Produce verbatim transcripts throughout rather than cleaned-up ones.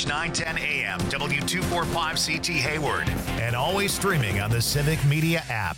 H nine ten A M, W two forty-five C T Hayward, and always streaming on the Civic Media app.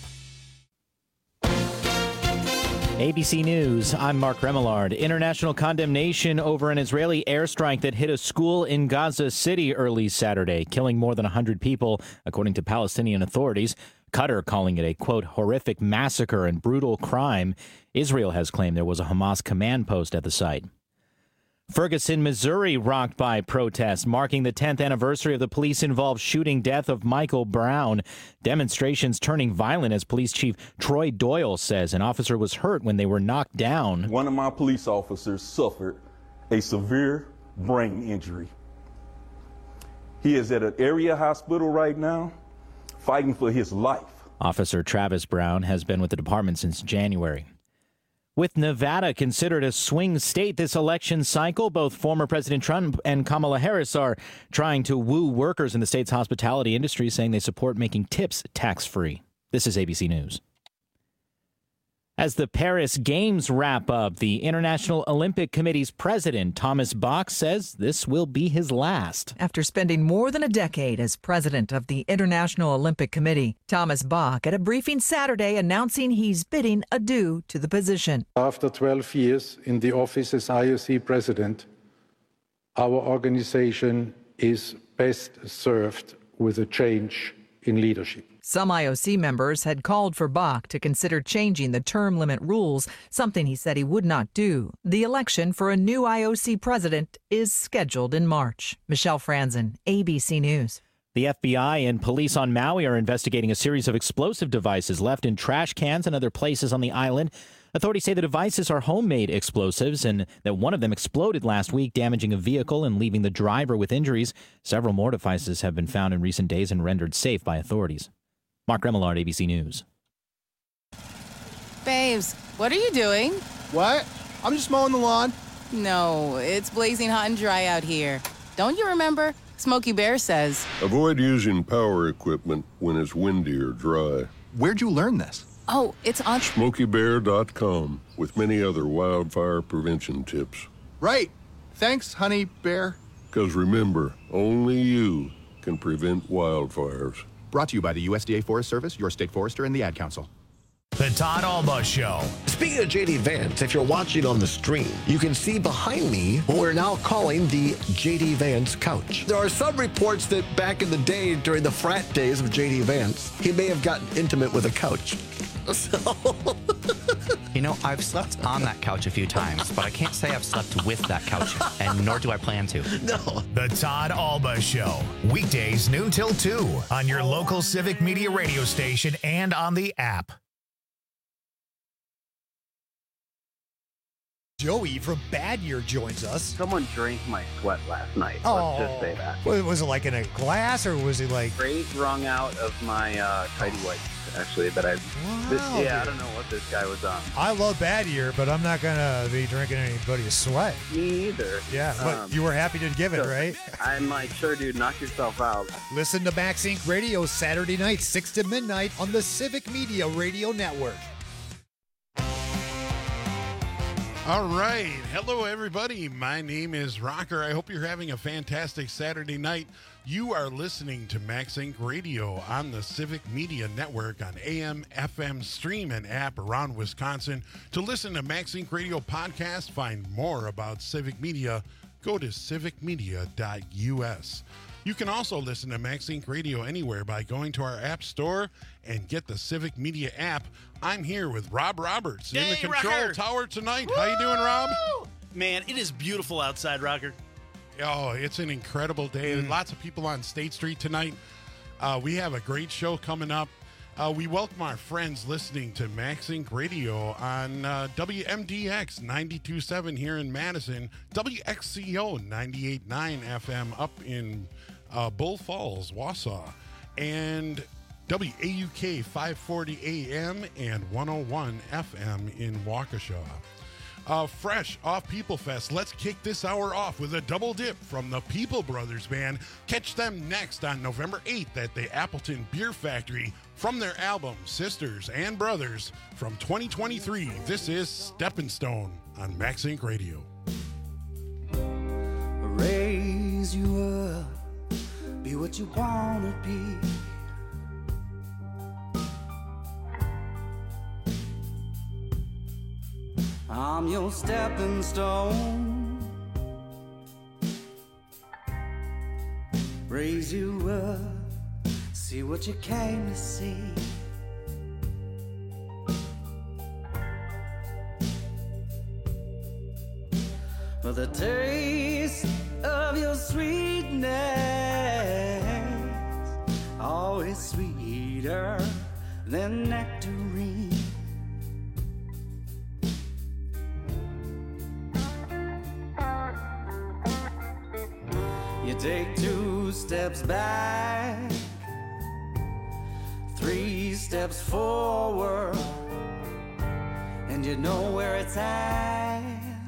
A B C News, I'm Mark Remillard. International condemnation over an Israeli airstrike that hit a school in Gaza City early Saturday, killing more than one hundred people, according to Palestinian authorities. Qatar calling it a, quote, horrific massacre and brutal crime. Israel has claimed there was a Hamas command post at the site. Ferguson, Missouri, rocked by protests, marking the tenth anniversary of the police-involved shooting death of Michael Brown. Demonstrations turning violent, as Police Chief Troy Doyle says an officer was hurt when they were knocked down. One of my police officers suffered a severe brain injury. He is at an area hospital right now, fighting for his life. Officer Travis Brown has been with the department since January. With Nevada considered a swing state this election cycle, both former President Trump and Kamala Harris are trying to woo workers in the state's hospitality industry, saying they support making tips tax-free. This is A B C News. As the Paris Games wrap up, the International Olympic Committee's president, Thomas Bach, says this will be his last. After spending more than a decade as president of the International Olympic Committee, Thomas Bach at a briefing Saturday announcing he's bidding adieu to the position. After twelve years in the office as I O C president, our organization is best served with a change in leadership. Some I O C members had called for Bach to consider changing the term limit rules, something he said he would not do. The election for a new I O C president is scheduled in March. Michelle Franzen, A B C News. The F B I and police on Maui are investigating a series of explosive devices left in trash cans and other places on the island. Authorities say the devices are homemade explosives and that one of them exploded last week, damaging a vehicle and leaving the driver with injuries. Several more devices have been found in recent days and rendered safe by authorities. Mark Remillard, A B C News. Babes, what are you doing? What? I'm just mowing the lawn. No, it's blazing hot and dry out here. Don't you remember? Smokey Bear says, avoid using power equipment when it's windy or dry. Where'd you learn this? Oh, it's on smokey bear dot com with many other wildfire prevention tips. Right. Thanks, honey bear. Because remember, only you can prevent wildfires. Brought to you by the U S D A Forest Service, your state forester, and the Ad Council. The Todd Alba Show. Speaking of J D Vance, if you're watching on the stream, you can see behind me what we're now calling the J D Vance couch. There are some reports that back in the day, during the frat days of J D Vance, he may have gotten intimate with a couch. So... You know, I've slept on that couch a few times, but I can't say I've slept with that couch, and nor do I plan to. No. The Todd Alba Show. Weekdays noon till two on your local Civic Media radio station and on the app. Joey from Bad Year joins us. Someone drank my sweat last night. Oh. Let's just say that. Was it like in a glass, or was it like... Straight wrung out of my uh, tidy whites, actually, that I... Wow, this, yeah, dude. I don't know what this guy was on. I love Bad Year, but I'm not going to be drinking anybody's sweat. Me either. Yeah, but Um, you were happy to give it, so right? I'm like, sure, dude, knock yourself out. Listen to Max Incorporated. Radio Saturday night, six to midnight on the Civic Media Radio Network. All right. Hello, everybody. My name is Rocker. I hope you're having a fantastic Saturday night. You are listening to Max Incorporated. Radio on the Civic Media Network on A M, F M, stream, and app around Wisconsin. To listen to Max Incorporated Radio podcast, find more about Civic Media, go to civic media dot U S. You can also listen to Max Incorporated Radio anywhere by going to our app store and get the Civic Media app. I'm here with Rob Roberts in the Hey, control Rocker. tower tonight. How you doing, Rob? Man, it is beautiful outside, Rocker. Oh, it's an incredible day. Mm. Lots of people on State Street tonight. Uh, we have a great show coming up. Uh, we welcome our friends listening to Max Incorporated Radio on uh, W M D X ninety-two point seven here in Madison, W X C O ninety-eight point nine F M up in uh, Bull Falls, Wausau, and W A U K five forty A M and one oh one F M in Waukesha. Uh, fresh off People Fest, let's kick this hour off with a double dip from the People Brothers Band. Catch them next on November eighth at the Appleton Beer Factory from their album Sisters and Brothers from twenty twenty-three. This is Stepping Stone on Max Incorporated Radio. Raise you up what you wanna be. I'm your stepping stone, raise you up, see what you came to see. For the taste of your sweetness, always sweeter than nectarine. You take two steps back, three steps forward, and you know where it's at.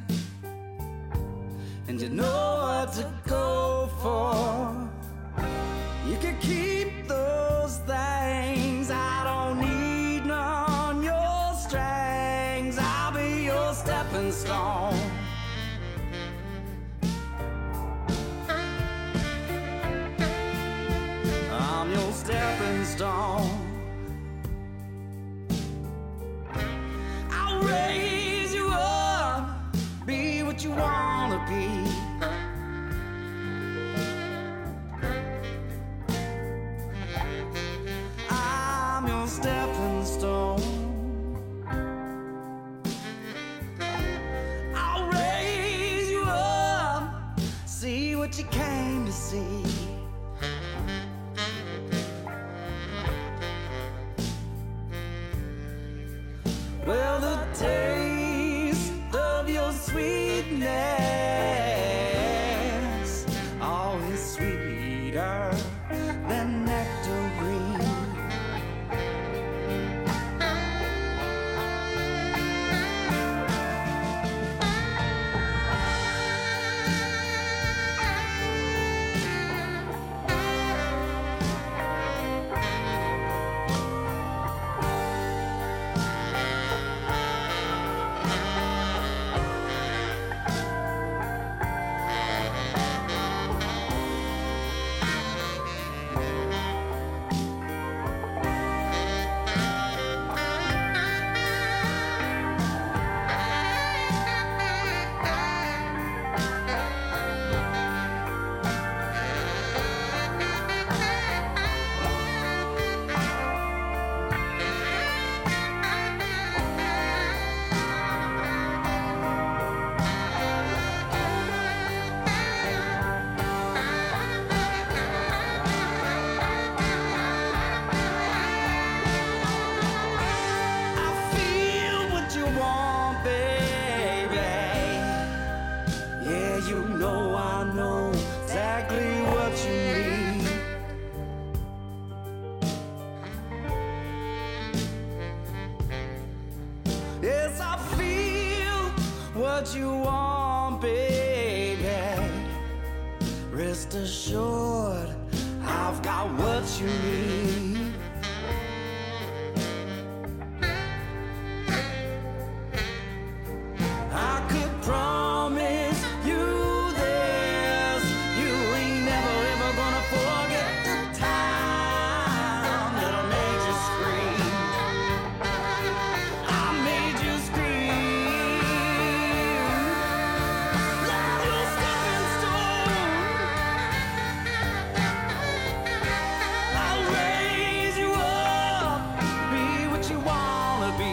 And you know what to go for. You can keep those things. I don't need none your strings. I'll be your stepping stone. I'm your stepping stone. I'll raise you up, be what you wanna be. I'm your stepping stone. I'll raise you up, see what you came to see. Well, the taste of your sweetness, always sweeter than nectarine. Yes, I feel what you want, baby. Rest assured, I've got what you need. I could promise you this, you ain't never ever gonna forget the time that I made you scream. I made you scream. Love your stepping stone. I'll raise you up, be what you wanna be.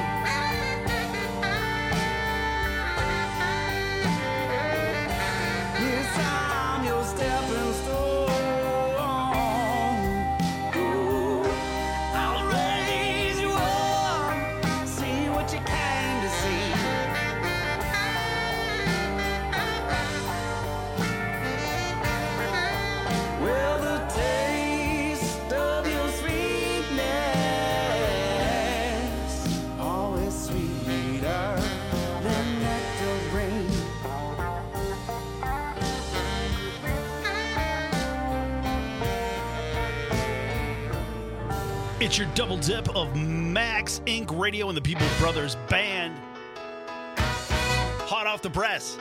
Yes, I'm your stepping stone. Ooh, I'll raise you up, see what you came to see. Well, the taste of your sweetness, always sweeter than nectarine. It's your double dip of Max Incorporated. Radio and the People Brothers Band. Hot off the press.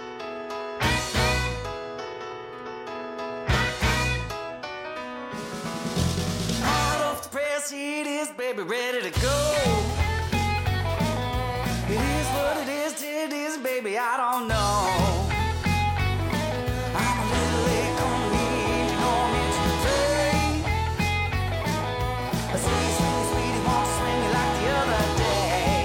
yes, it is, baby, ready to go. It is what it is, it is, baby, I don't know. I'm a little late coming in, you know I'm into the train. A sweet, sweet, sweetie wants to swing me like the other day.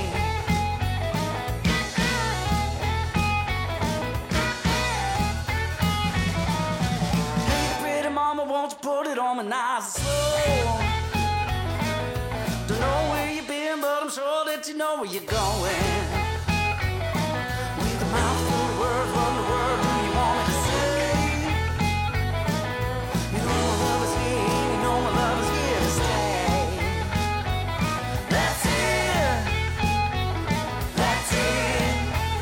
Hey, pretty mama, won't you put it on my nice and slow? Don't know where you've been, but I'm sure that you know where you're going. With a mouth full of words, what in the world do you want me to say? You know my love is here, you know my love is here to stay. That's it, that's it.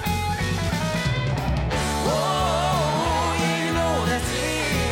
Oh, yeah, you know that's it.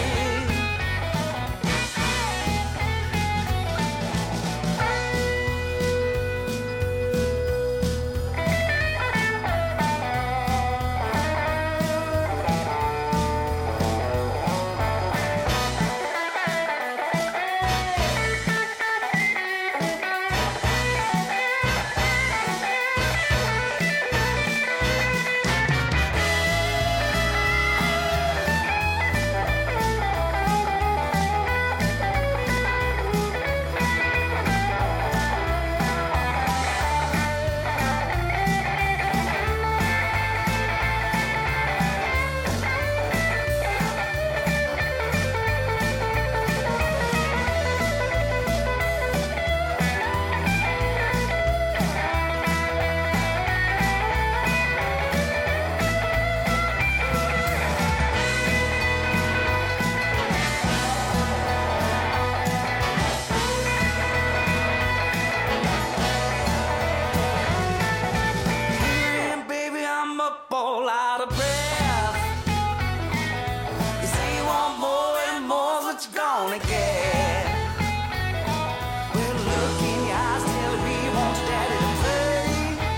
And baby, I'm up all out of breath. You say you want more and more's what you're gonna get. Well, look in your eyes, tell me you want your daddy to play.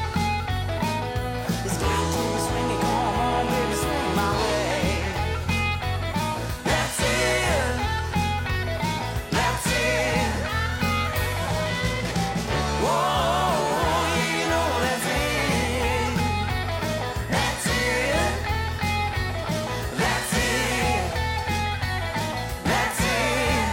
It's got to be swinging, come on, baby, swing my way. That's it, that's it. Whoa, yeah, you know that's it. That's it. That's it. That's it.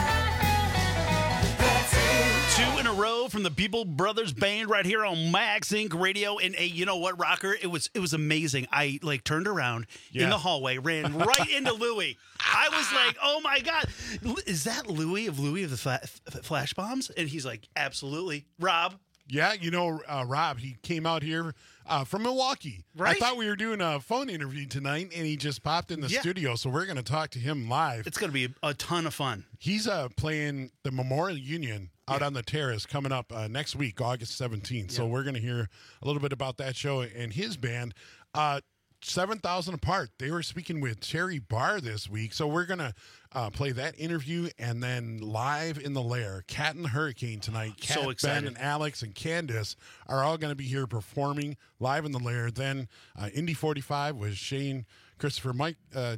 That's it. Two in a row from the People Brothers Band right here on Max Inc Radio. And hey, you know what, Rocker? It was it was amazing. I like turned around Yeah. in the hallway, ran right into Louie. I was like, oh my God, L- is that Louie of Louie of the Fla- F- Flash Bombs? And he's like, absolutely. Rob. Yeah, you know, uh, Rob, he came out here uh, from Milwaukee. Right. I thought we were doing a phone interview tonight, and he just popped in the Yeah. studio, so we're going to talk to him live. It's going to be a ton of fun. He's uh, playing the Memorial Union out on the terrace coming up uh, next week, August seventeenth. So Yeah. we're going to hear a little bit about that show and his band. Uh, seven thousand Apart. They were speaking with Cherry Barr this week. So we're going to uh, play that interview and then live in the Lair. Cat and the Hurricane tonight. Cat, So excited. Ben, and Alex and Candace are all going to be here performing live in the Lair. Then uh, Indy forty-five with Shane, Christopher, Mike. Uh,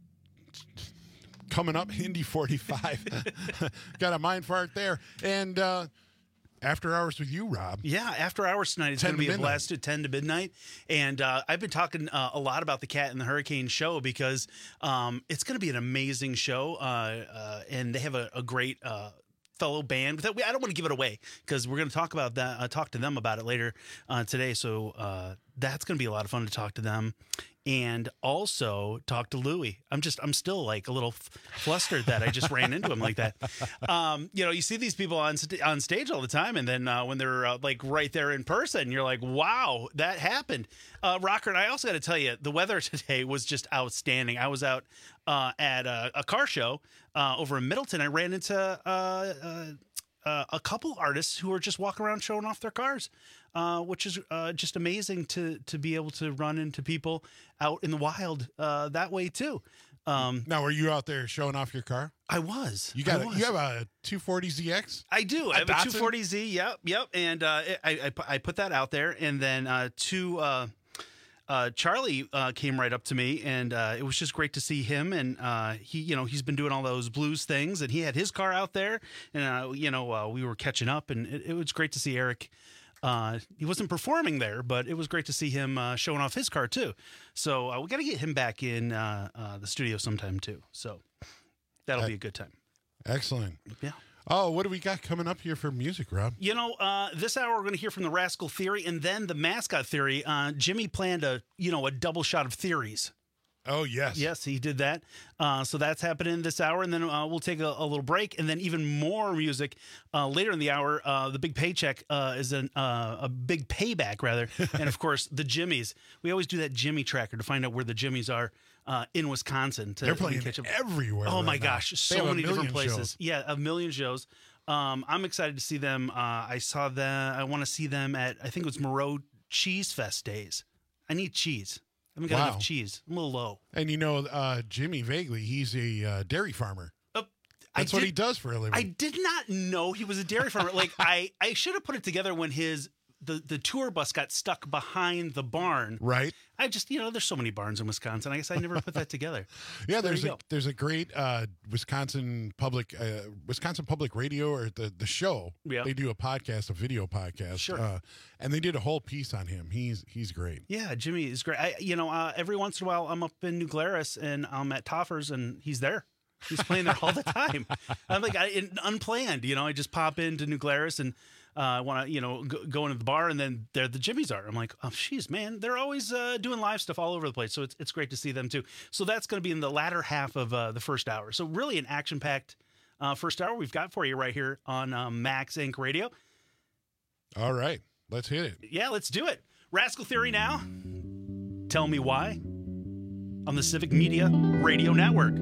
coming up, Indy forty-five. Got a mind fart there. And uh, After Hours with you, Rob. Yeah, After Hours tonight is ten going to be to a midnight. blast at ten to midnight. And uh, I've been talking uh, a lot about the Cat and the Hurricane show because um, it's going to be an amazing show. Uh, uh, and they have a, a great uh, fellow band. That we, I don't want to give it away because we're going to talk about that, uh, talk to them about it later uh, today. So uh, that's going to be a lot of fun to talk to them. And also talk to Louie. I'm just, I'm still like a little f- flustered that I just ran into him like that. Um, you know, you see these people on st- on stage all the time, and then uh, when they're uh, like right there in person, you're like, wow, that happened. Uh, Rocker, and I also got to tell you, the weather today was just outstanding. I was out uh, at a, a car show uh, over in Middleton. I ran into uh, uh, uh, a couple artists who were just walking around showing off their cars. Uh, which is uh, just amazing to to be able to run into people out in the wild uh, that way too. Um, now, were you out there showing off your car? I was. You got I a, was. you have a two forty Z X? I do. I have a Datsun? two forty Z. Yep, yep. And uh, I, I I put that out there, and then uh, two. Uh, uh, Charlie uh, came right up to me, and uh, it was just great to see him. And uh, he, you know, he's been doing all those blues things, and he had his car out there, and uh, you know, uh, we were catching up, and it, it was great to see Eric. Uh, he wasn't performing there, but it was great to see him uh, showing off his car too. So uh, we got to get him back in uh, uh, the studio sometime too. So that'll Uh, be a good time. Excellent. Yeah. Oh, what do we got coming up here for music, Rob? You know, uh, this hour we're going to hear from the Rascal Theory and then the Mascot Theory. Uh, Jimmy planned a, you know, a double shot of theories. Oh, yes. Yes, he did that. Uh, so that's happening this hour. And then uh, we'll take a, a little break. And then even more music uh, later in the hour. Uh, the Big Paycheck uh, is an, uh, a big payback, rather. And, of course, the Jimmies. We always do that Jimmy tracker to find out where the Jimmies are uh, in Wisconsin. To, They're playing catch up. everywhere. Oh, right my now. gosh. They So have a many different million places. shows. Yeah, a million shows. Um, I'm excited to see them. Uh, I saw them. I want to see them at, I think it was Moreau Cheese Fest days. I need cheese. I haven't got Wow. enough cheese. I'm a little low. And you know, uh, Jimmy Vaguely, he's a uh, dairy farmer. That's I what did- he does for a living. I did not know he was a dairy farmer. Like I, I should have put it together when his the, the tour bus got stuck behind the barn. Right. I just you know there's so many barns in Wisconsin. I guess I never put that together. Yeah, There there's you a go. there's a great uh, Wisconsin public uh, Wisconsin Public Radio or the the show. Yeah. They do a podcast, a video podcast. Sure. Uh, and they did a whole piece on him. He's he's great. Yeah, Jimmy is great. I, you know, uh, every once in a while I'm up in New Glarus and I'm at Toffers and he's there. He's playing there all the time. I'm like I, in, unplanned. You know, I just pop into New Glarus and. I uh, want to, you know, go, go into the bar, and then there the Jimmies are. I'm like, oh, jeez, man, they're always uh, doing live stuff all over the place. So it's it's great to see them too. So that's going to be in the latter half of uh, the first hour. So really an action-packed uh, first hour we've got for you right here on um, Max Inc Radio. All right, let's hit it. Yeah, let's do it. Rascal Theory now. Tell me why on the Civic Media Radio Network.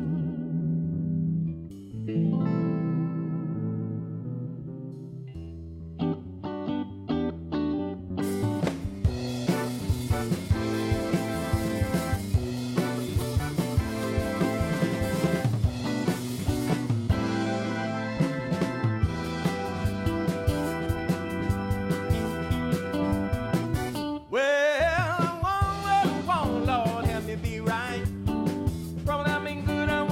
Well, I want, I want, Lord, help me be right. From that mean good, I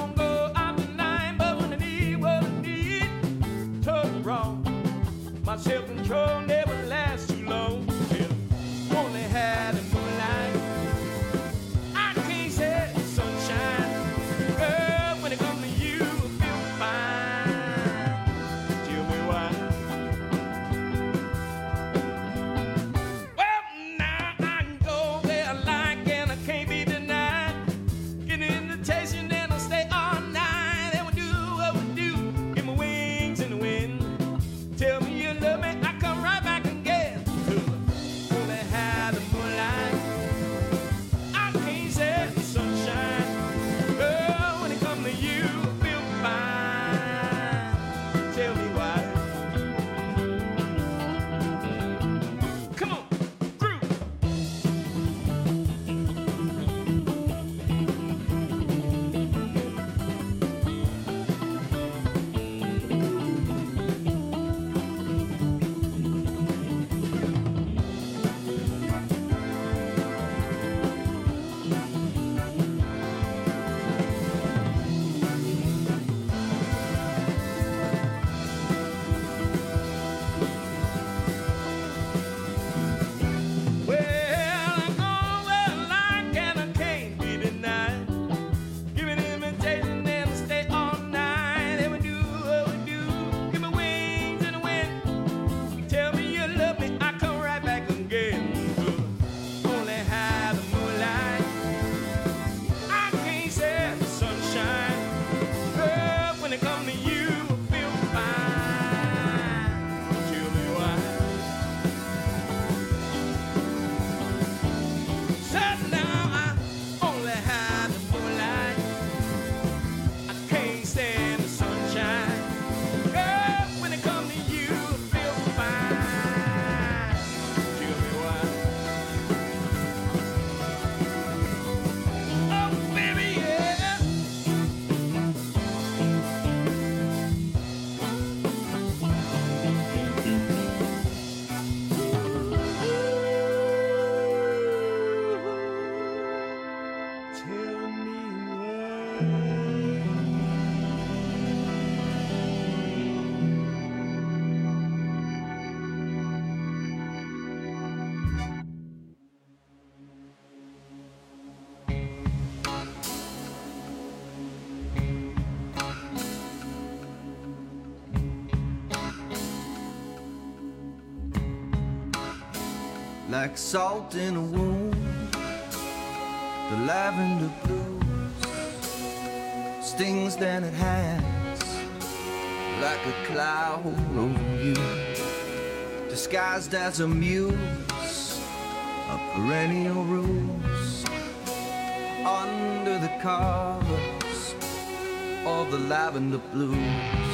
like salt in a wound. The lavender blues stings than it has, like a cloud over you, disguised as a muse of perennial rose, under the covers of the lavender blues.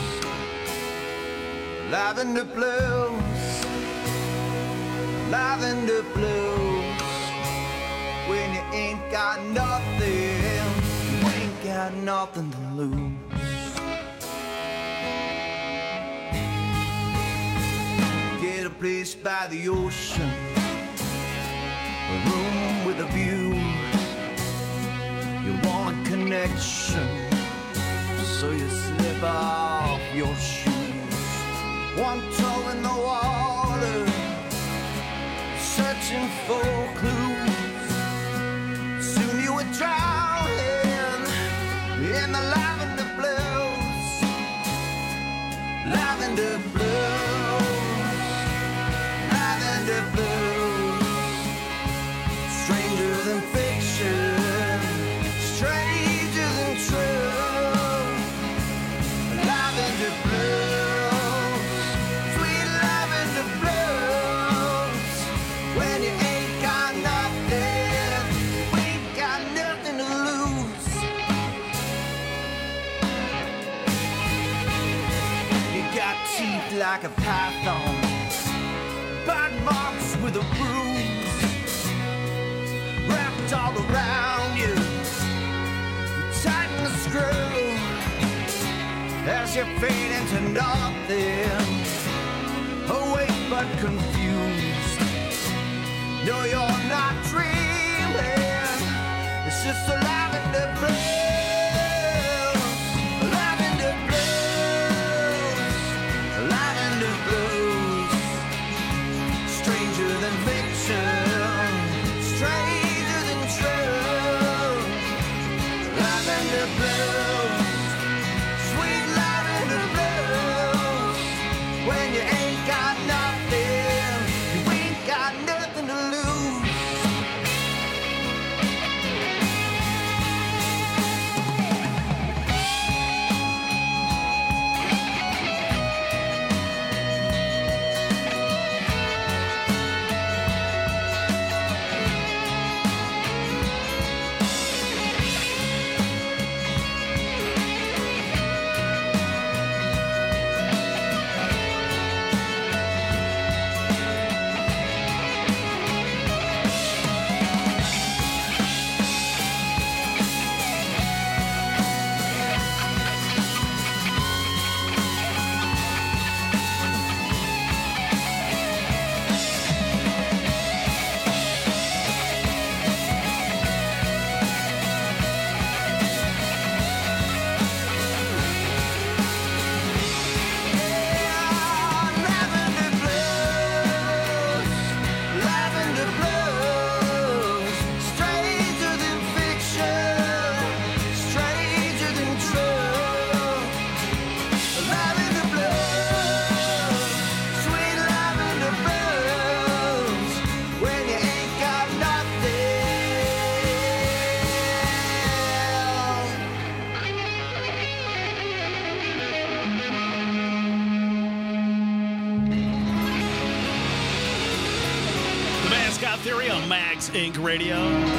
Lavender blues, lavender blues. When you ain't got nothing, you ain't got nothing to lose. Get a place by the ocean, a room with a view. You want a connection, so you slip off your shoes. One toe in the water, searching for clues. Soon you would drown in the lavender blues. Lavender blues, lavender blues. Stranger than fiction, stranger than true. Lavender blues, sweet lavender blues. When you ain't got nothing, we ain't got nothing to lose. You got teeth like a python, bite marks with a bruise, wrapped all around you. You tighten the screw as you fade into nothing, awake but confused. No, you're not dreaming, it's just a lavender blues. Lavender blues, lavender blues. Stranger than fiction, stranger than true. Lavender blues, sweet lavender blues. When you ain't got nothing, you ain't got nothing to lose. Theory on Max Incorporated. Radio.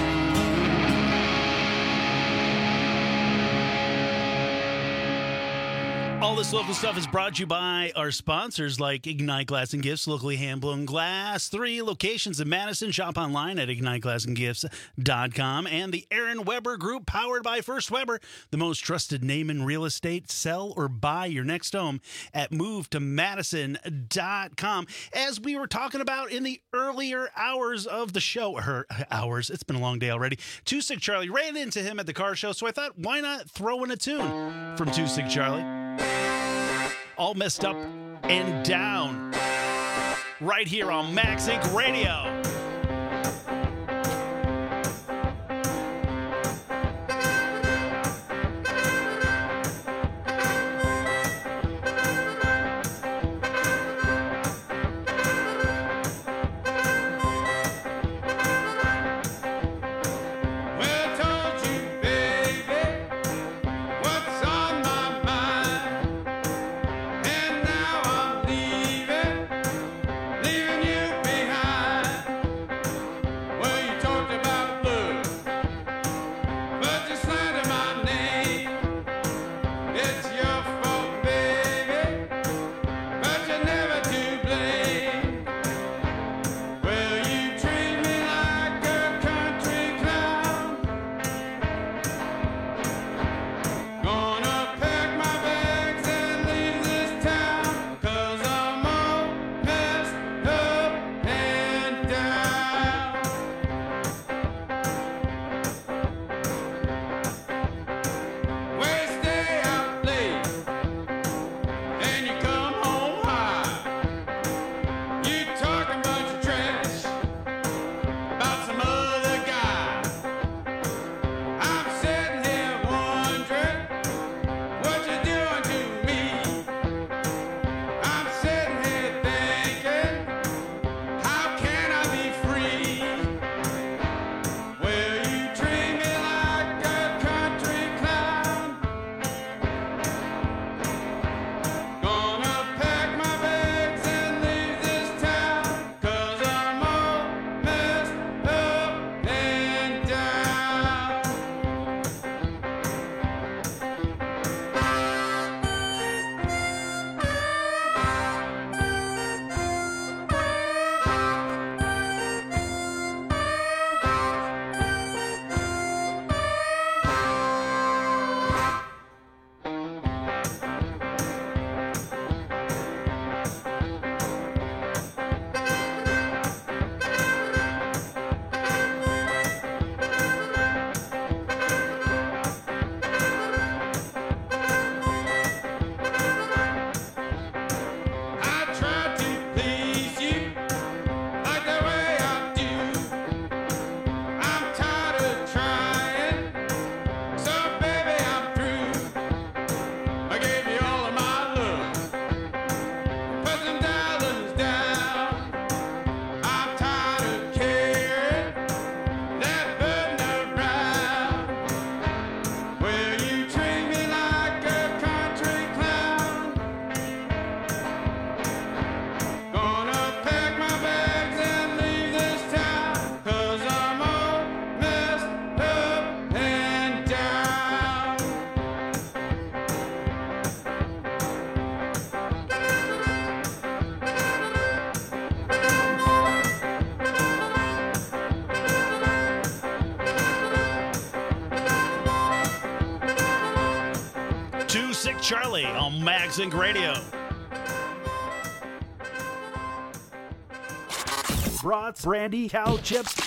All this local stuff is brought to you by our sponsors like Ignite Glass and Gifts, locally hand-blown glass. Three locations in Madison. Shop online at ignite glass and gifts dot com. And the Aaron Weber Group, powered by First Weber, the most trusted name in real estate. Sell or buy your next home at move to madison dot com. As we were talking about in the earlier hours of the show, her hours, it's been a long day already. Two Sick Charlie, ran into him at the car show, so I thought, why not throw in a tune from Two Sick Charlie? All messed up and down, right here on Max Inc Radio. Big Charlie on Max Inc Radio. Brats, brandy, cow chips,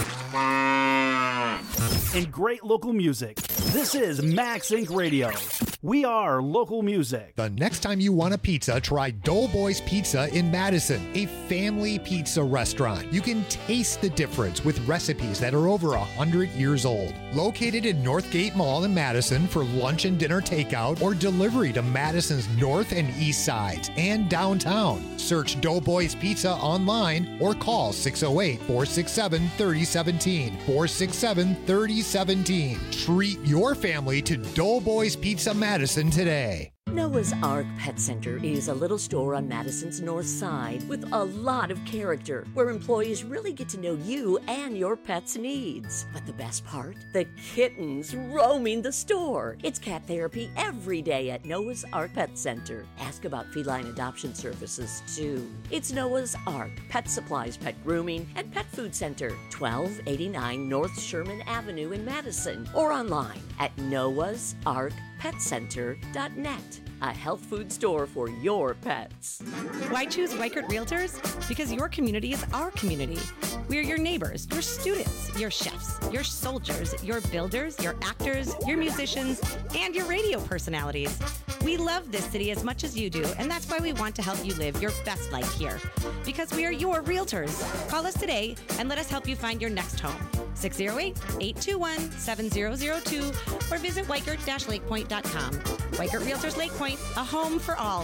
and great local music. This is Max Inc Radio. We are local music. The next time you want a pizza, try Doughboys Pizza in Madison, a family pizza restaurant. You can taste the difference with recipes that are over one hundred years old. Located in Northgate Mall in Madison for lunch and dinner takeout or delivery to Madison's north and east sides and downtown. Search Doughboys Pizza online or call six oh eight, four six seven, three oh one seven, four six seven, three oh one seven. Treat your family to Doughboys Pizza Madison today. Noah's Ark Pet Center is a little store on Madison's north side with a lot of character, where employees really get to know you and your pet's needs. But the best part? The kittens roaming the store. It's cat therapy every day at Noah's Ark Pet Center. Ask about feline adoption services, too. It's Noah's Ark Pet Supplies, Pet Grooming, and Pet Food Center, twelve eighty-nine North Sherman Avenue in Madison, or online at noahs ark pet center dot net. A health food store for your pets. Why choose Weichert Realtors? Because your community is our community. We're your neighbors, your students, your chefs, your soldiers, your builders, your actors, your musicians, and your radio personalities. We love this city as much as you do, and that's why we want to help you live your best life here. Because we are your realtors. Call us today and let us help you find your next home. six oh eight, eight two one, seven oh oh two or visit weichert dash lake point dot com. Weichert Realtors Lake Point, a home for all.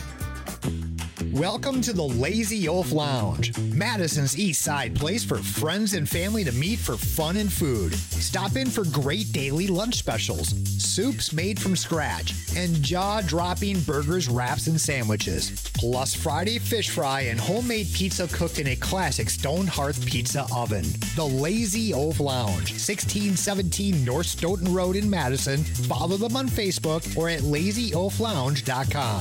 Welcome to the Lazy Oaf Lounge, Madison's East Side place for friends and family to meet for fun and food. Stop in for great daily lunch specials, soups made from scratch, and jaw-dropping burgers, wraps, and sandwiches. Plus Friday fish fry and homemade pizza cooked in a classic stone hearth pizza oven. The Lazy Oaf Lounge, sixteen seventeen North Stoughton Road in Madison. Follow them on Facebook or at lazy oaf lounge dot com.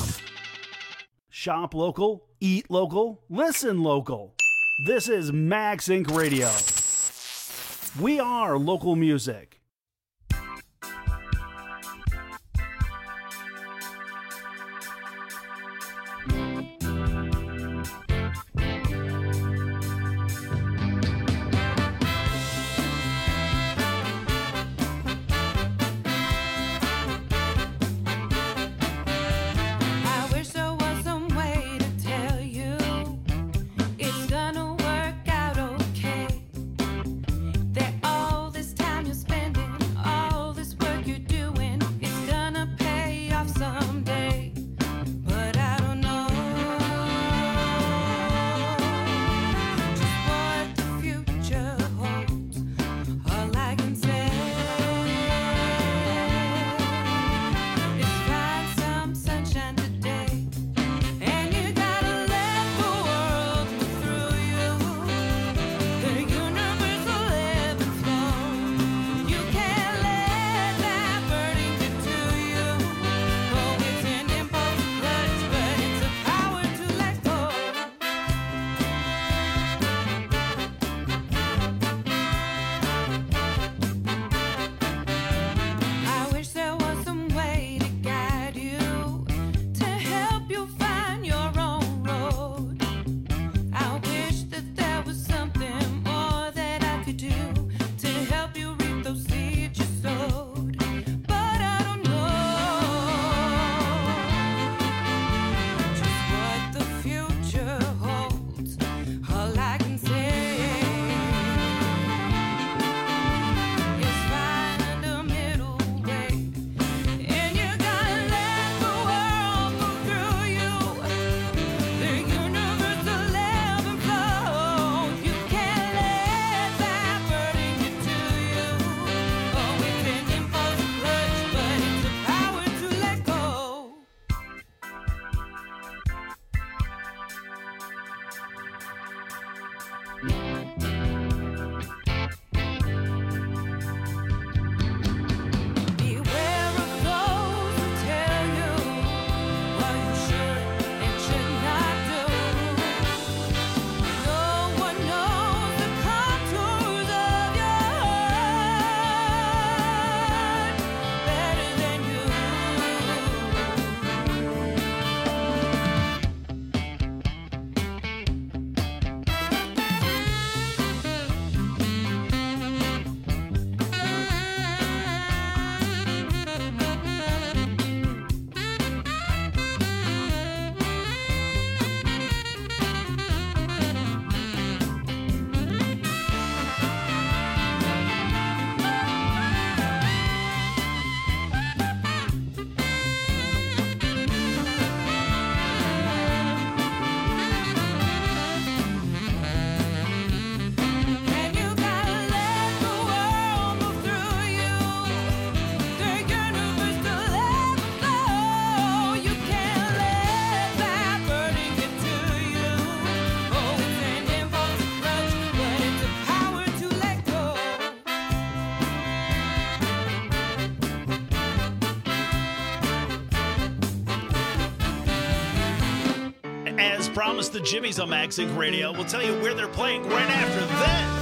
Shop local, eat local, listen local. This is Max Inc Radio. We are local music. You As promised, the Jimmys on MaxInc Radio. We'll tell you where they're playing right after that.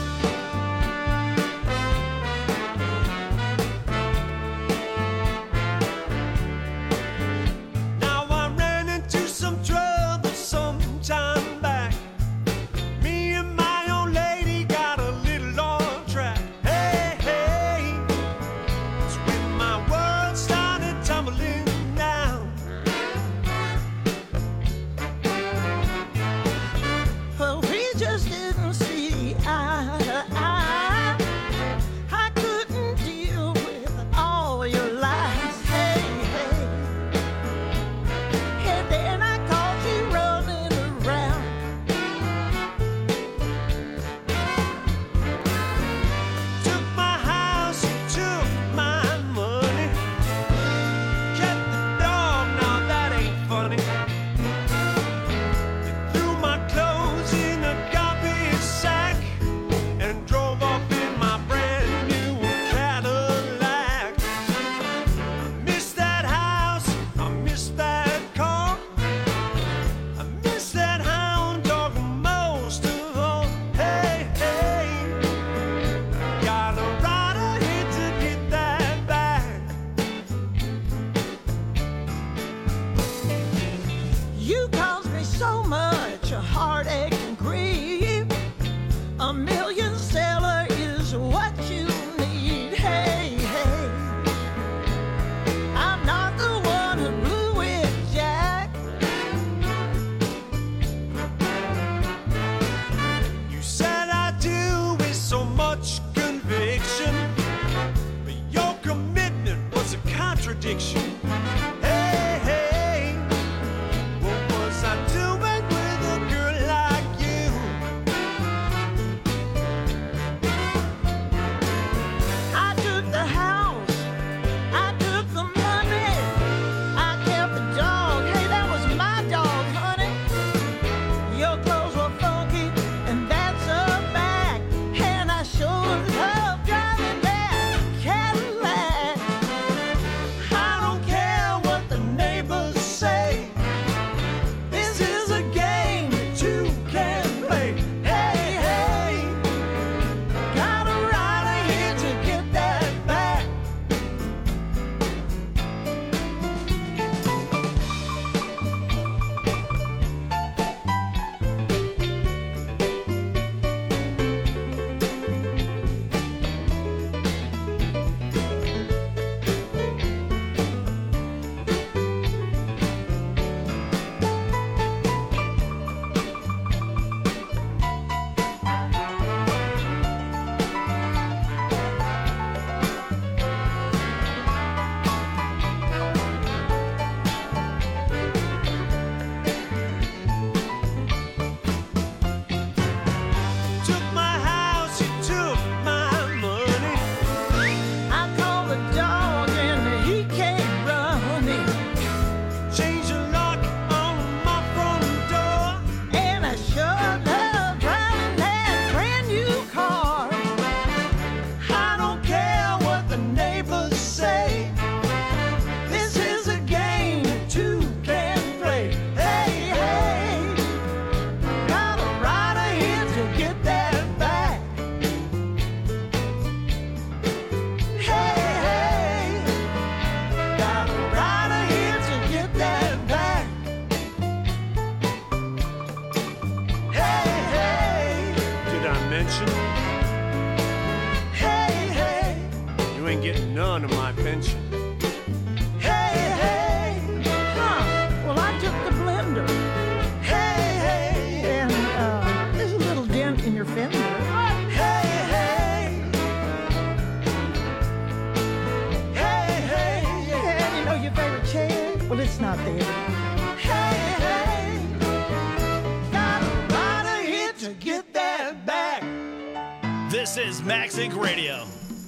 Now I ran into some trouble some time back. Me and my old lady got a little off track. Hey, hey, it's when my world started tumbling down. Well, we just didn't see eye to eye. I couldn't deal with all your lies. Hey, hey. And then I caught you running around. Took my house, you took my money. Kept the dog, now that ain't funny. Threw my clothes in a garbage sack and drove off in my brand new Cadillac. I miss that house, I miss that car, I miss that hound dog most of all. Hey, hey, got a right ahead to get that back. You caused me so much heartache and grief. A million seller is what you need. Hey, hey, I'm not the one who blew it, Jack. You said I do with so much conviction, but your commitment was a contradiction. Hey, hey, what was I doing with a girl like you? I took the house, I took the money, I kept the dog. Hey, that was my dog, honey. Your clothes were funky, and that's a fact. And I sure love driving that Cadillac. I don't care what the neighbors say. This is a game that you can play. Hey, hey, got a right ahead to get that back. Took my house, you took my money. I called the dog and he came running. Changed the lock on my front door, and I sure love driving that brand new car. I don't care what the neighbors say. This is a game that two can play. Hey, hey, got a right ahead to get that back. Hey, hey, got a right ahead to get that back. Hey, hey, did I mention? Hey, hey, you ain't getting none of my pension. Hey, hey, huh, well I took the blender. Hey, hey, and uh, there's a little dent in your fender. Hey, hey, hey, hey, and you know your favorite chair? Well, it's not there. Hey, hey, got a right ahead to get that back. This is MaxInc Radio.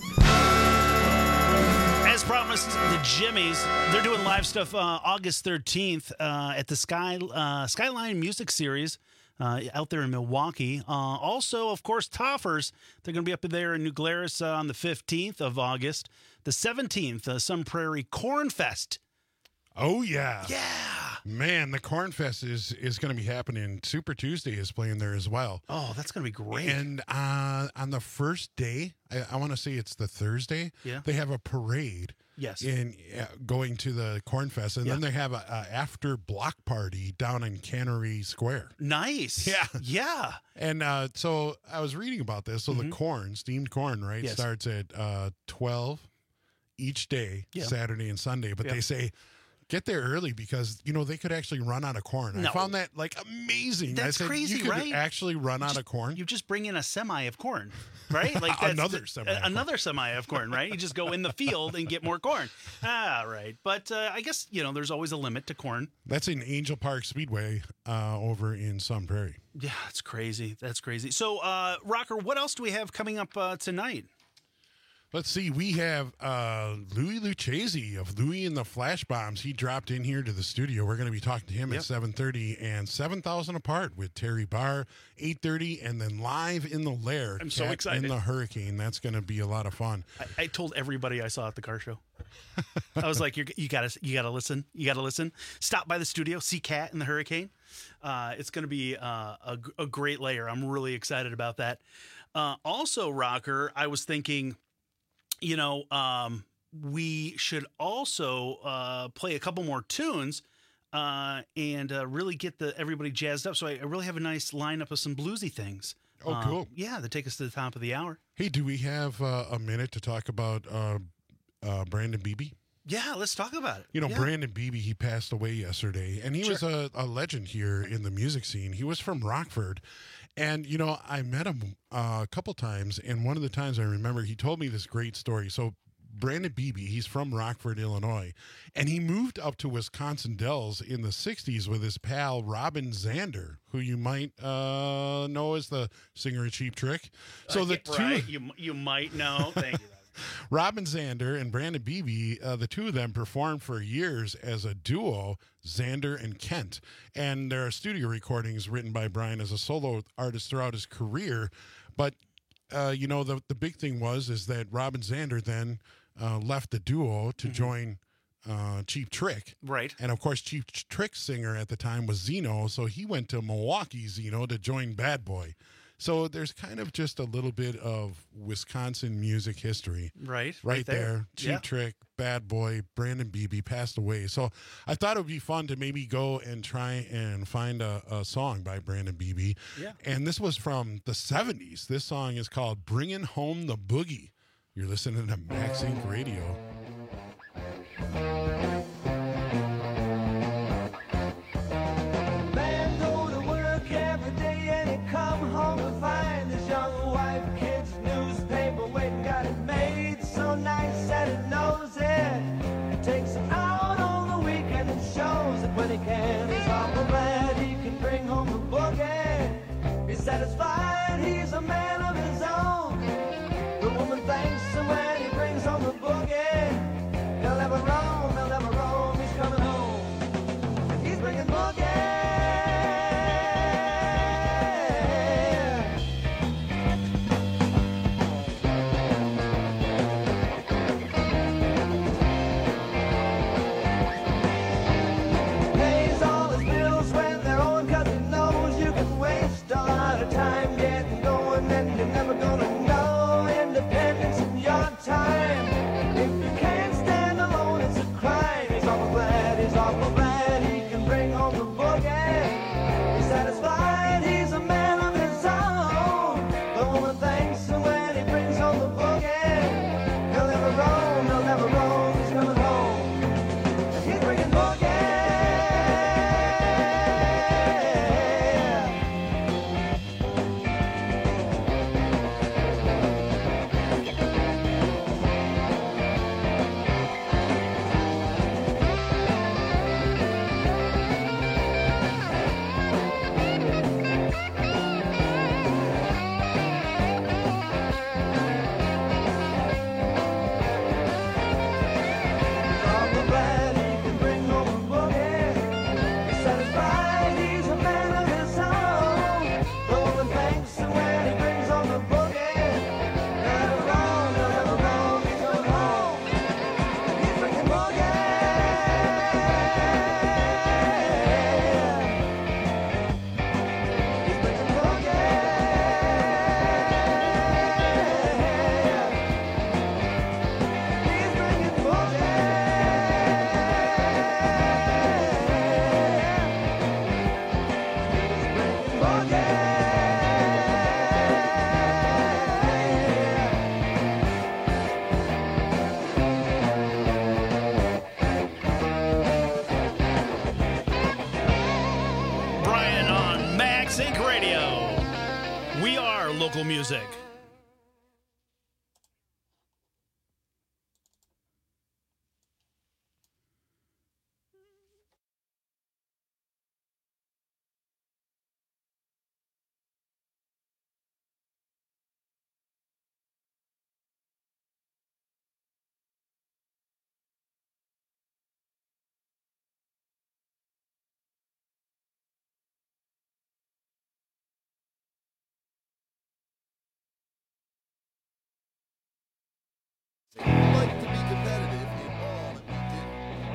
As promised, the Jimmys, they're doing live stuff uh, August thirteenth uh, at the Sky uh, Skyline Music Series uh, out there in Milwaukee. Uh, also, of course, Toffers, they're going to be up there in New Glarus uh, on the fifteenth of August. The seventeenth, uh, Sun Prairie Corn Fest. Oh, yeah. Yeah. Man, the Corn Fest is, is going to be happening. Super Tuesday is playing there as well. Oh, that's going to be great. And uh, on the first day, I, I want to say it's the Thursday, Yeah. they have a parade. Yes. In uh, going to the Corn Fest, and Yeah. then they have a, a after block party down in Cannery Square. Nice. Yeah. Yeah. And uh, so I was reading about this. So Mhm. the corn, steamed corn, right, Yes. starts at uh, twelve each day, Yeah. Saturday and Sunday. But Yeah. they say get there early because, you know, they could actually run out of corn. No. I found that like amazing. That's I said, crazy, you could right? actually run out Just- of corn. You just bring in a semi of corn, right? Like that's Another the- semi of uh, Another semi of corn, right? You just go in the field and get more corn. Ah, right. But uh, I guess, you know, there's always a limit to corn. That's in Angel Park Speedway uh, over in Sun Prairie. Yeah, that's crazy. That's crazy. So, uh, Rocker, what else do we have coming up uh, tonight? Let's see. We have uh, Louis Lucchese of Louis and the Flash Bombs. He dropped in here to the studio. We're going to be talking to him Yep. at seven thirty and seven thousand Apart with Terry Barr, eight thirty, and then live in the Lair. I'm so Cat excited. In the Hurricane. That's going to be a lot of fun. I, I told everybody I saw at the car show. I was like, You're, you gotta, you gotta listen. You gotta listen. Stop by the studio, see Cat in the Hurricane. Uh, it's gonna be uh, a, g- a great layer. I'm really excited about that. Uh, also, Rocker, I was thinking, you know, um, we should also uh, play a couple more tunes uh, and uh, really get the everybody jazzed up. So I, I really have a nice lineup of some bluesy things. Oh, Uh, cool. Yeah, that take us to the top of the hour. Hey, do we have uh, a minute to talk about uh, uh, Brandon Beebe? Yeah, let's talk about it. You know, Yeah. Brandon Beebe, he passed away yesterday, and he Sure. was a, a legend here in the music scene. He was from Rockford. And, you know, I met him uh, a couple times, and one of the times I remember he told me this great story. So, Brandon Beebe, he's from Rockford, Illinois, and he moved up to Wisconsin Dells in the sixties with his pal Robin Zander, who you might uh, know as the singer of Cheap Trick. So, Uh, the yeah, two. right. You you might know. Thank you. Robin Zander and Brandon Beebe, uh, the two of them performed for years as a duo, Zander and Kent. And there are studio recordings written by Brian as a solo artist throughout his career. But, uh, you know, the, the big thing was is that Robin Zander then uh, left the duo to join uh, Cheap Trick. Right. And, of course, Cheap Trick's singer at the time was Zeno, so he went to Milwaukee, Zeno, to join Bad Boy. So there's kind of just a little bit of Wisconsin music history. Right, Right, right there. there. Cheap Yeah. Trick, Bad Boy, Brandon Beebe passed away. So I thought it would be fun to maybe go and try and find a, a song by Brandon Beebe. Yeah. And this was from the seventies. This song is called Bringin' Home the Boogie. You're listening to Max Inc Radio. Man go to work every day and he come home to find his young wife, kids, newspaper waiting, got it made so nice that he knows it. He takes it out on the weekend and shows it when he can. He's awful glad he can bring home the boogie. He's satisfied, he's a man of his own. The woman thanks him when he brings home the boogie. He'll never roam, Bryan on Max Inc Radio. We are local music. Like to be competitive in all that we do.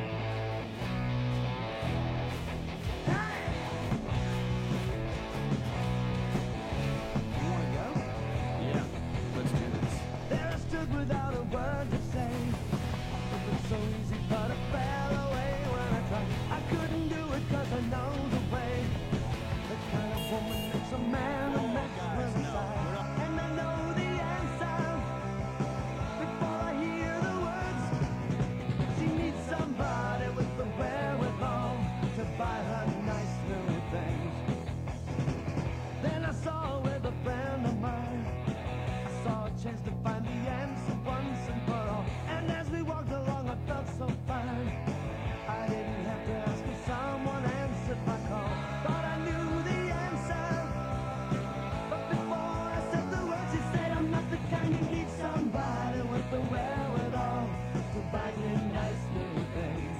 You want to go? Yeah, let's do this. There I stood without a word to say. It was so easy, but it fell away when I tried. I couldn't do it cause I know the way. The kind of woman makes a man a mess with a sigh. And I know the answer. Before I hear the words, she needs somebody with the wherewithal to buy her nice little things. Then I saw with a friend of mine, I saw a chance to find the answer once and for all. And as we walked along, I felt so fine. I didn't have to ask if someone answered my call. Thought I knew the answer, but before I said the words, she said, I'm not the kind you need somebody with the wherewithal to buy you nice little things.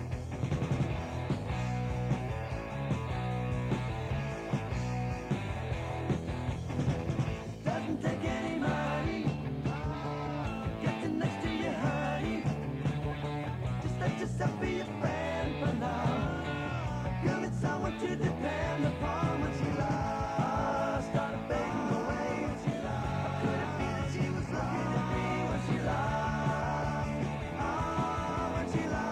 Doesn't take any money, getting next to you, honey. Just let yourself be a friend for now. You'll need someone to depend upon when she lost. Started fading away when she lost. Could it be that she was looking at me when she lost? Oh, when she lost.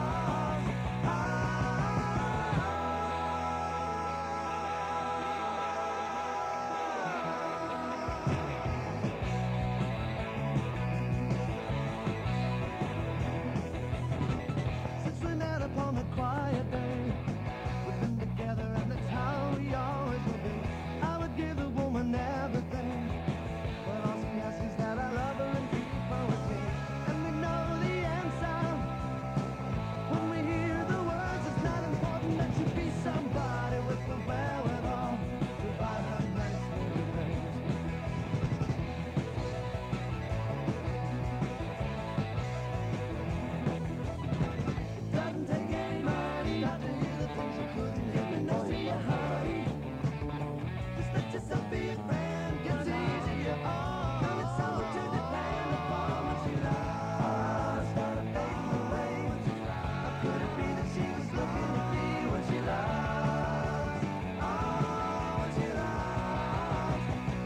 Since we met upon a quiet day, we've been together and that's how we always will be. I would give the woman everything, but all she asks is that I love her and keep her with me. And we know the answer when we hear the words. It's not important that you be somebody with the wherewithal to buy her nice little things. Doesn't take any money not to hear the things you couldn't hear me next to you, honey. Just let yourself be a friend, gets easier. Oh, now it's all to depend upon what she lost. Started fading away when she lost. How could it be that she was looking at me when she lost? Oh, when she lost.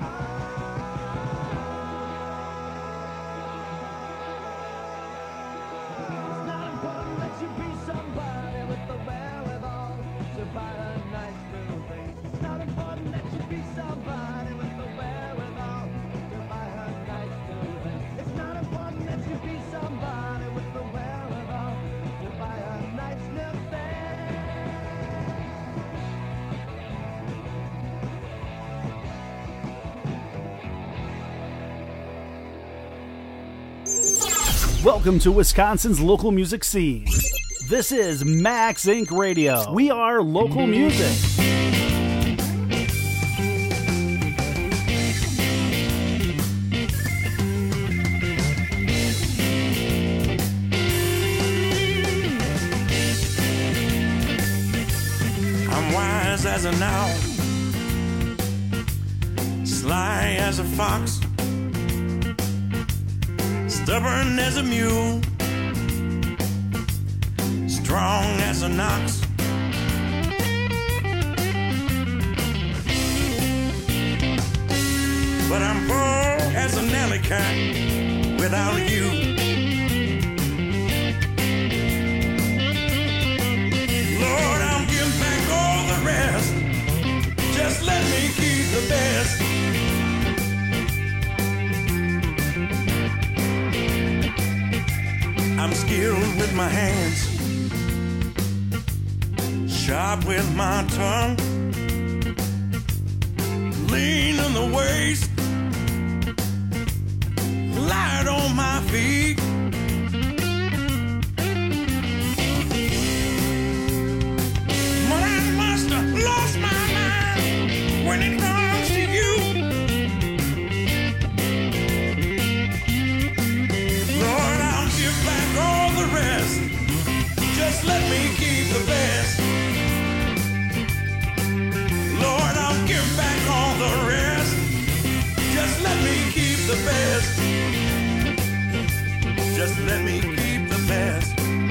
It's not important that you be somebody with the wherewithal to buy her nice little things. It's not important that you be somebody with the wherewithal to buy her nice little things. It's not important that you be somebody with the wherewithal to buy her nice little Welcome to Wisconsin's local music scene. This is Max Inc Radio. We are local music. I'm wise as an owl, sly as a fox, stubborn as a mule, strong as an ox. But I'm poor as an alley cat without you. Lord, I'll give back all the rest. Just let me keep the best. I'm skilled with my hands, sharp start with my tongue. Lean in the waist, light on my feet. But I must have lost my mind when it comes to you. Lord, I'll give back all the rest. Just let me keep the best. Lord, I'll give back all the rest. Just let me keep the best. Just let me keep the best.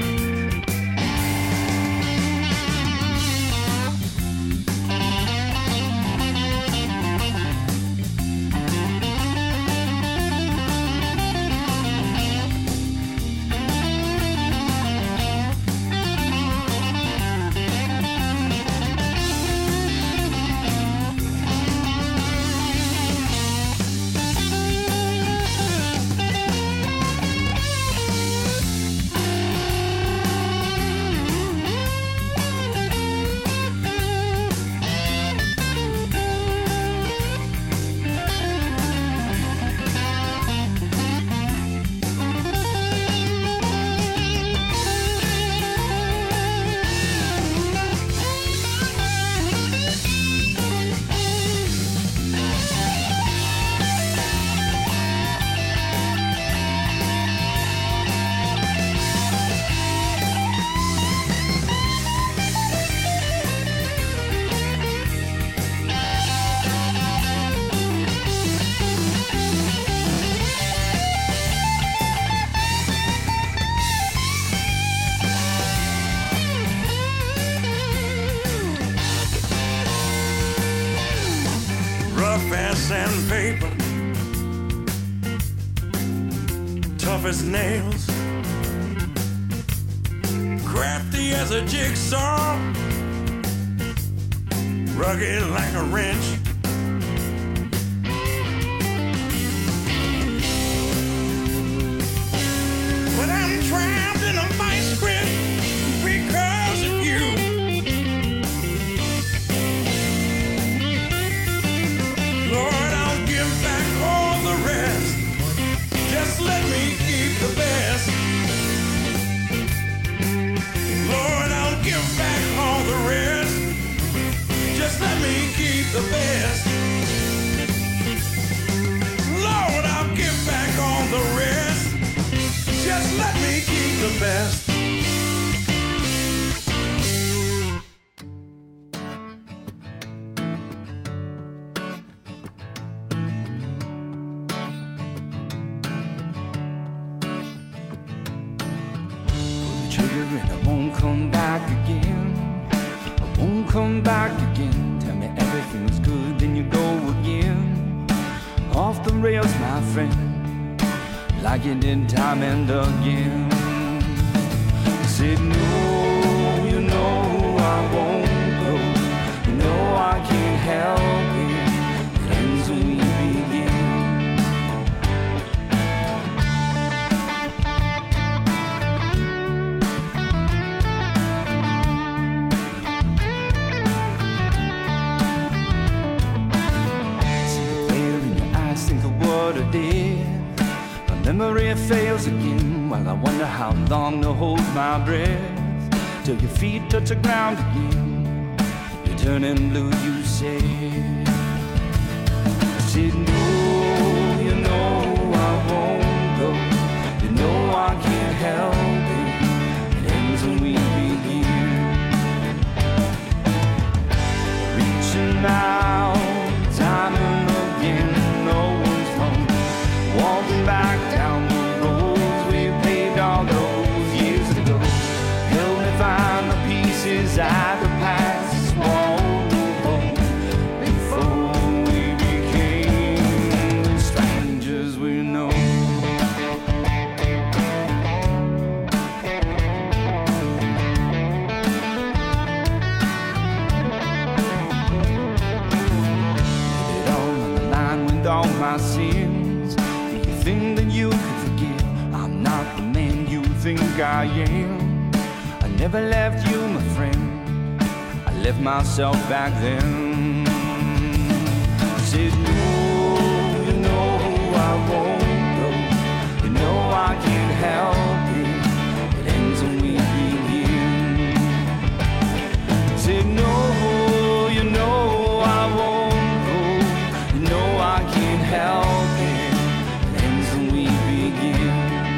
Sandpaper, tough as nails, crafty as a jigsaw, rugged like a wrench. But I'm trapped in a vice grip because of you. Lord, I'll give back all the rest. Just let me keep the best. Lord, I'll give back all the rest. Just let me keep the best. Lord, I'll give back all the rest. Just let me keep the best. Come back again. I won't come back again. Tell me everything's good, then you go again. Off the rails, my friend, like you did time and again. I said no, you know I won't go. You know I can't help it. It ends when we begin. What I did, my memory fails again. While I wonder how long to hold my breath till your feet touch the ground again. You're turning blue, you say. I said no, you know I won't go. You know I can't help it. It ends when we begin. Reaching out, time and again. Walking back down the roads we paved all those years ago. Help me find the pieces I could pass. Wall before we became the strangers we know. Did it all on the line with all my sins. Think that you can forget I'm not the man you think I am. I never left you, my friend. I left myself back then. Said no, you know I won't go. You know I can't help it. It ends when we begin. Said no, you know I won't go. You know I can't help it. It ends when we begin.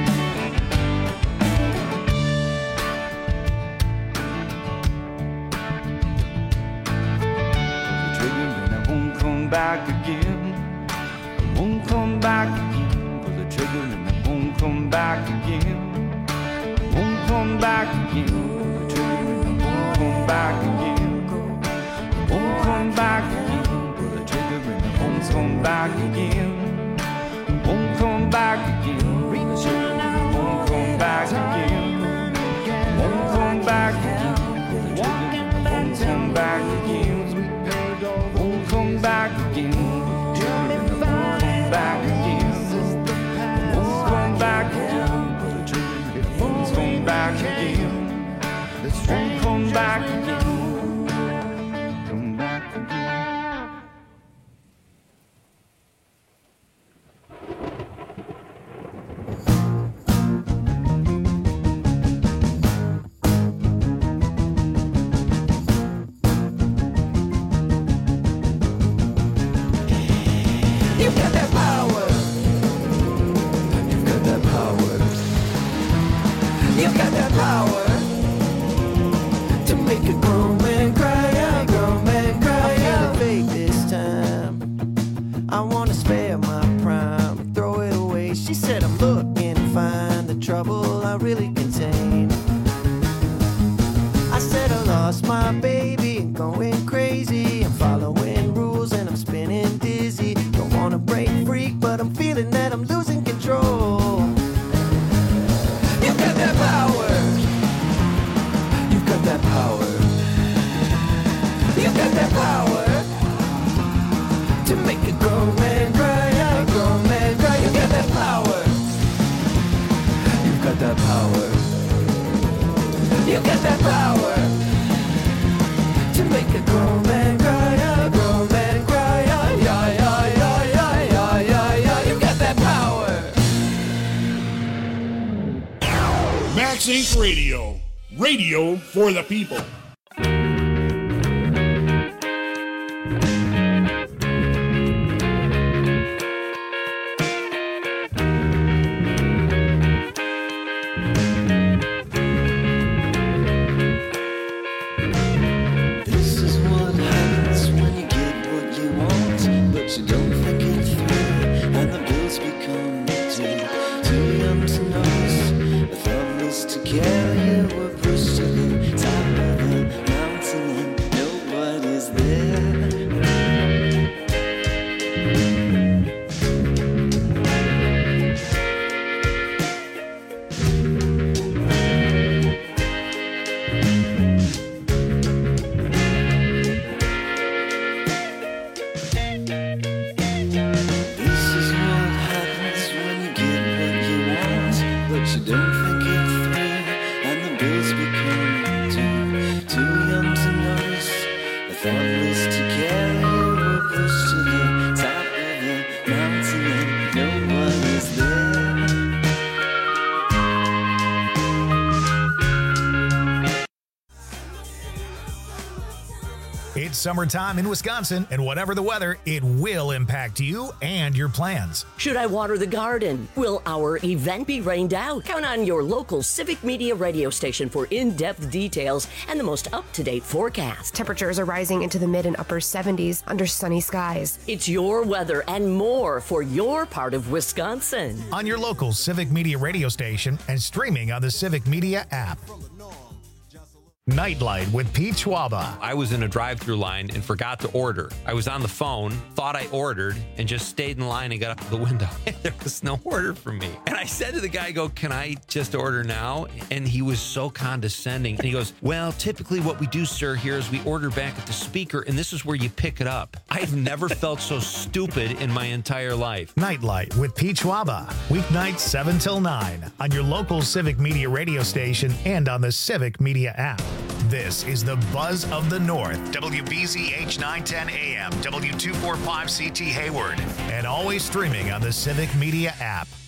Back again, I won't come back again. Pull the trigger and I won't come back again. I won't come back again. Pull the trigger and I won't come back again. I won't come back again. Pull the trigger and I won't come back again. I won't come back again. Pull the trigger and I won't come back again. I won't come back again. Pull the trigger and I won't come back again. Won't come back again. Won't come back again. Won't come back again. Won't come back again. Won't come back again. Come back again. You've got that power. You've got that power. You've got that power to make a grown man cry out, grown man cry out. Fake this time. I wanna spare my prime, throw it away. She said I'm looking to find the trouble I really contain. I said I lost my baby and going crazy. I'm following rules and I'm spinning dizzy. Don't wanna break freak, but I'm feeling that I'm losing control. You've got that power. You've got that power. You've got that power to make a grown man cry out, grown man cry. You've got that power. You've got that power. You've got that power to make a grown man cry out, grown man cry out. Yeah, yeah, yeah, yeah, yeah, yeah, yeah. You've got that power. Max Inc Radio. Radio for the people. This is what happens when you get what you want, but you don't think it through, and the bills become due. Too young to notice, thoughtless to care. You were pushed to the top of the mountain, and nobody's there. This is what happens when you get what you want, but you don't think it through, and the bills become due. Too young to notice, thoughtless to care. You were pushed to the top of the mountain, and nobody's there. It's summertime in Wisconsin, and whatever the weather, it will impact you and your plans. Should I water the garden? Will our event be rained out? Count on your local Civic Media radio station for in-depth details and the most up-to-date forecast. Temperatures are rising into the mid and upper seventies under sunny skies. It's your weather and more for your part of Wisconsin. On your local Civic Media radio station and streaming on the Civic Media app. Nightlight with Pete Schwaba. I was in a drive-through line and forgot to order. I was on the phone, thought I ordered, and just stayed in line and got up to the window. There was no order for me. And I said to the guy, I go, can I just order now? And he was so condescending. And he goes, well, typically what we do, sir, here is we order back at the speaker, and this is where you pick it up. I've never felt so stupid in my entire life. Nightlight with Pete Schwaba. Weeknights seven till nine on your local Civic Media radio station and on the Civic Media app. This is the Buzz of the North, W B Z H nine ten A M, W two forty-five C T Hayward, and always streaming on the Civic Media app.